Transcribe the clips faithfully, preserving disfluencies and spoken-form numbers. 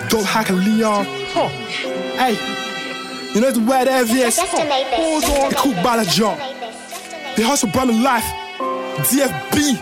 dope hack and Leon. Huh. Hey, you know the word F S. Hold on, cool bala job. They hustle by my life. D F B.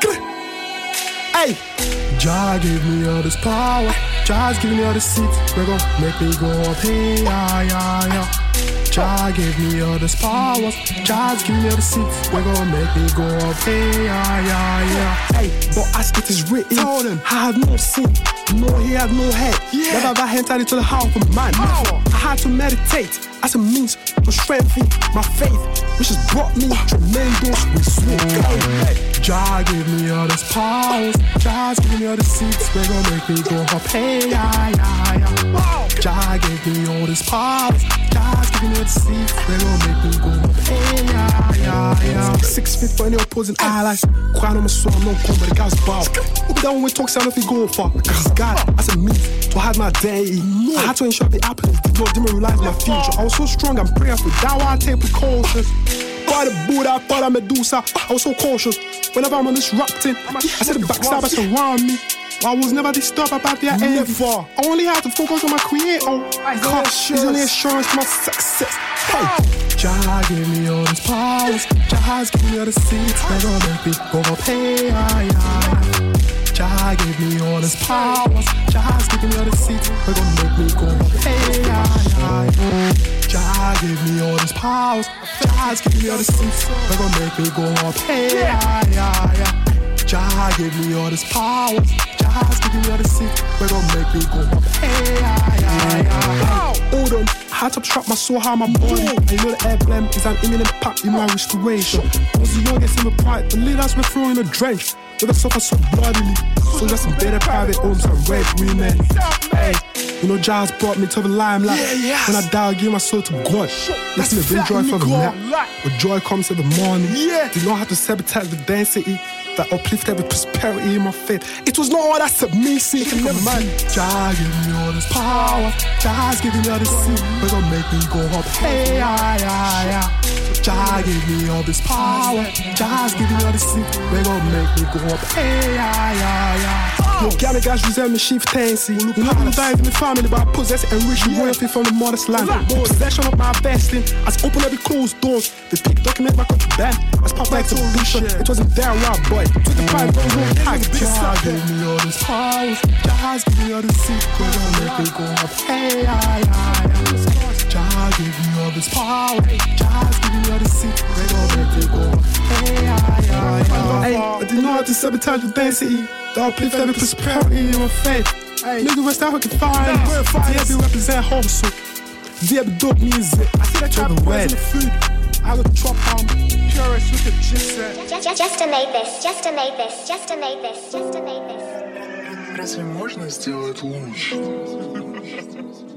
Hey, Jah gave me all this power. Jah's giving me all the seats. They gon' make me go up. Hey, yeah, yeah, yeah. Jah gave me all this power. Jah's giving me all the seats. They gon' make me go up. Hey, yeah, yeah, yeah. Hey, but as it is written, told him I have no sin, no he had no head. Yeah. Never have I entered into the house of man. Power. I had to meditate as a means to strengthen my faith, which has brought me tremendous results. Hey, Jah gave me all this powers. Jah's giving me all the seats. They gon' make me go up. Hey, yeah, yeah, yeah. Jah gave me all this powers. Jah's giving me all the seats. They gon' make me go up. Hey, yeah, yeah, yeah. Six feet for any opposing allies. Crown on my soul, I'm not cold, but the guy's bow. Who be that when we talk sound if we go far? Cause God, as a means to hide my identity. I had to ensure the happiness did not demoralize my future. I was so strong and prayerful. That's why I take precautions. By the Buddha, by the Medusa, I was so cautious. Whenever I'm disrupting, I said the backstabbers around me. I was never disturbed about their envy. I only had to focus on my creator. Cause it's only assurance to my success. Hey, Jah gave me all these powers. Jah's giving me all the seats. They gon' make me go up. Hey, yeah, yeah. Jah gave me all these powers. Jah's giving me all the seats. They gon' make me go up. Hey, yeah, yeah. Jah gave me all these powers. Jah's giving me all the seats. They gon' make me go up. Hey, yeah, yeah, yeah. Jah gave me all this power. Jah's giving me all the seats. We're gonna make me go up. Hey, yeah, yeah, yeah. Hold on, I had to obstruct my soul, how my body. And you know the emblem is an imminent impact in my restoration. Cause the youngest in the pride, the leaders were throwing a drench. Never suffer so bloodily. So just in better private homes and red women. Hey, you know Jah's brought me to the limelight. Yeah, yes. When I die, I'll give my soul to God. Let's live in joy for the night. But joy comes in the morning. Yeah. Do not have to sabotage the density that uplifted with prosperity in my faith. It was not all that submissive. Man, Jah gave me all this power. Jah's giving me all this seat. We're gonna make me go up. Hey, yeah, yeah, yeah. Jah gave me all this power. Jah's giving me all this seat. We're gonna make me go up. Hey, yeah, yeah, yeah. Yo, Gary guys reserve me chieftaincy. You know I'm dying in the family, but I possess it and rich royalty from the modest land. Possession of my besting has opened every closed doors. The peak document my country band. As part of exhibition, it wasn't there wild boy. twenty-five don't roll tag. Jah gave me all this power. Jah's giving me all this seat. We're gonna make me go up. Hey, yeah, yeah, yeah. Jah gave me all this power. Jah's giving me all this seat. We're gonna make me go up. Hey, yeah, yeah, yeah. Hey, I didn't know how to sabotage the density. The uplift every prosperity in my faith. Hey, nigga, West African fire. D B represent hustle. D B dope music. I see that trying to poison the food. I got the trap on. Purist with the gist. Just, just to make this, just to make this, just to make this, just to make this. Разве можно сделать лучше?